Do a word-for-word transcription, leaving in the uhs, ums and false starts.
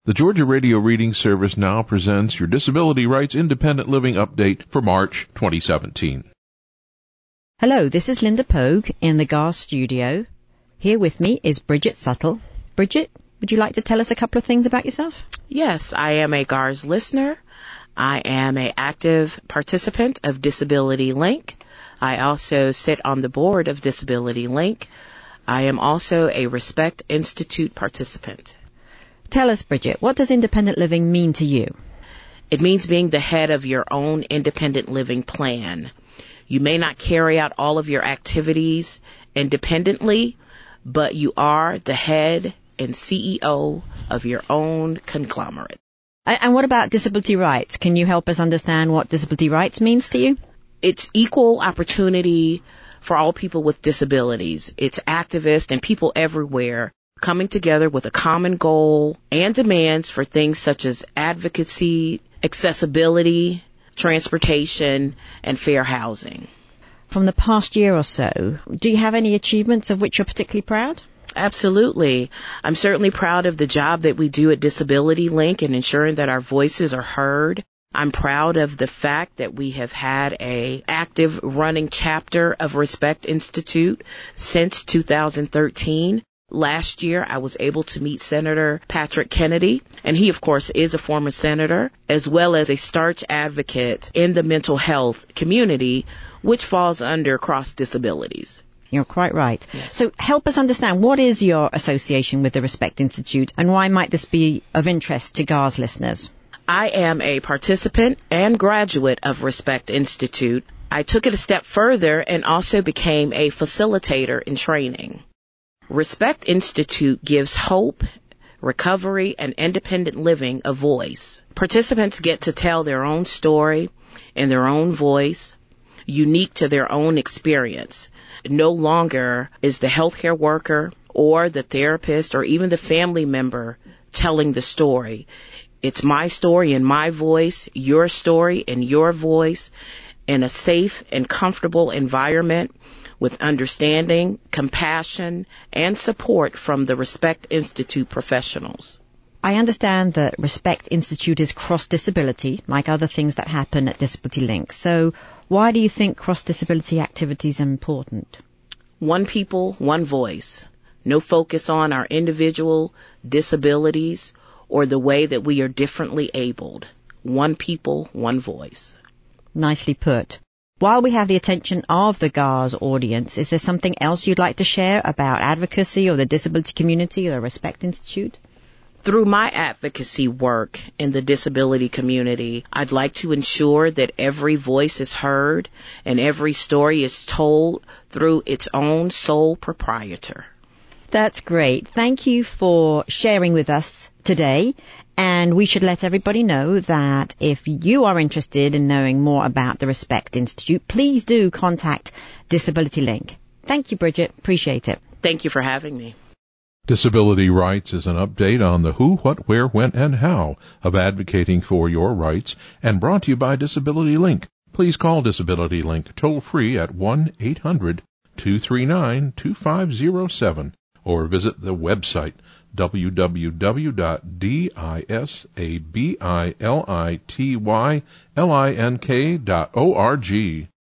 The Georgia Radio Reading Service now presents your Disability Rights Independent Living Update for March twenty seventeen. Hello, this is Linda Pogue in the G A R studio. Here with me is Bridget Suttle. Bridget, would you like to tell us a couple of things about yourself? Yes, I am a G A R's listener. I am an active participant of Disability Link. I also sit on the board of Disability Link. I am also a Respect Institute participant. Tell us, Bridget, what does independent living mean to you? It means being the head of your own independent living plan. You may not carry out all of your activities independently, but you are the head and C E O of your own conglomerate. And what about disability rights? Can you help us understand what disability rights means to you? It's equal opportunity for all people with disabilities. It's activists and people everywhere coming together with a common goal and demands for things such as advocacy, accessibility, transportation, and fair housing. From the past year or so, do you have any achievements of which you're particularly proud? Absolutely. I'm certainly proud of the job that we do at Disability Link in ensuring that our voices are heard. I'm proud of the fact that we have had a active running chapter of Respect Institute since two thousand thirteen. Last year, I was able to meet Senator Patrick Kennedy, and he, of course, is a former senator, as well as a starch advocate in the mental health community, which falls under cross disabilities. You're quite right. Yes. So help us understand, what is your association with the Respect Institute, and why might this be of interest to G A R's listeners? I am a participant and graduate of Respect Institute. I took it a step further and also became a facilitator in training. Respect Institute gives hope, recovery, and independent living a voice. Participants get to tell their own story in their own voice, unique to their own experience. No longer is the healthcare worker or the therapist or even the family member telling the story. It's my story in my voice, your story in your voice, in a safe and comfortable environment with understanding, compassion, and support from the Respect Institute professionals. I understand that Respect Institute is cross-disability, like other things that happen at Disability Link. So why do you think cross-disability activities are important? One people, one voice. No focus on our individual disabilities or the way that we are differently abled. One people, one voice. Nicely put. While we have the attention of the G A R's audience, is there something else you'd like to share about advocacy or the disability community or Respect Institute? Through my advocacy work in the disability community, I'd like to ensure that every voice is heard and every story is told through its own sole proprietor. That's great. Thank you for sharing with us today. And we should let everybody know that if you are interested in knowing more about the Respect Institute, please do contact Disability Link. Thank you, Bridget. Appreciate it. Thank you for having me. Disability Rights is an update on the who, what, where, when, and how of advocating for your rights, and brought to you by Disability Link. Please call Disability Link toll-free at one eight hundred two three nine two five zero seven or visit the website w w w dot disability link dot org.